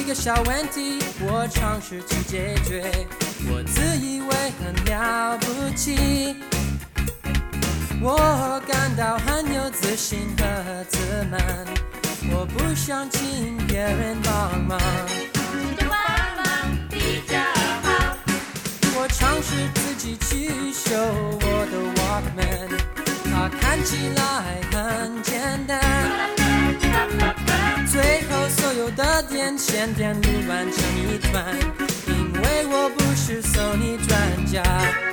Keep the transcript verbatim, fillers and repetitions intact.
个小问题，我尝试去解决，我自以为很了不起，我感到很有自信和自满，我不想请别人帮忙， 你就帮忙比较好。 我尝试自己去修我的 Walkman， 它看起来很简单，最后所有的电线电路乱成一团，因为我不是 Sony 专家。